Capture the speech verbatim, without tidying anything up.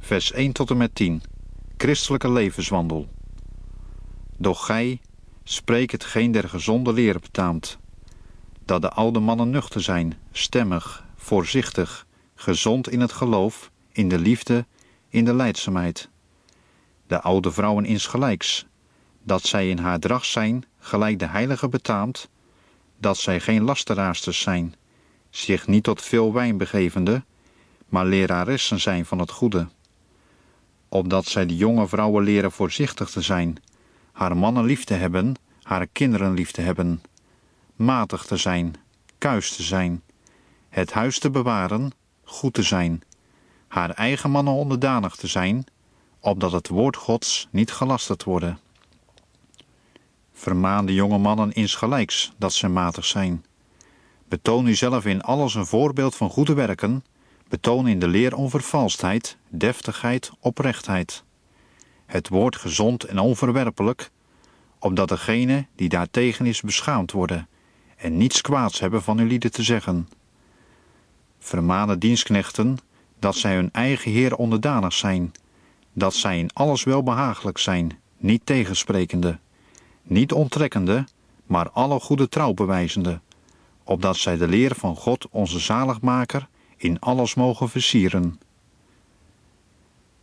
vers één tot en met tien. Christelijke levenswandel. Doch gij, spreek hetgeen der gezonde leer betaamt. Dat de oude mannen nuchter zijn, stemmig, voorzichtig, gezond in het geloof, in de liefde, in de lijdzaamheid. De oude vrouwen insgelijks, dat zij in haar dracht zijn, gelijk de heilige betaamt, dat zij geen lasteraarsters zijn, zich niet tot veel wijn begevende, maar leraressen zijn van het goede. Opdat zij de jonge vrouwen leren voorzichtig te zijn, haar mannen lief te hebben, haar kinderen lief te hebben, matig te zijn, kuis te zijn, het huis te bewaren, goed te zijn, haar eigen mannen onderdanig te zijn, opdat het woord Gods niet gelasterd worden. Vermaan de jonge mannen insgelijks dat zij matig zijn. Betoon uzelf in alles een voorbeeld van goede werken, betoon in de leer onvervalstheid, deftigheid, oprechtheid. Het woord gezond en onverwerpelijk, opdat degene die daartegen is beschaamd worden en niets kwaads hebben van uw lieden te zeggen. Vermaan de dienstknechten dat zij hun eigen Heer onderdanig zijn, dat zij in alles welbehagelijk zijn, niet tegensprekende, niet onttrekkende, maar alle goede trouw bewijzende, opdat zij de leer van God onze zaligmaker in alles mogen versieren.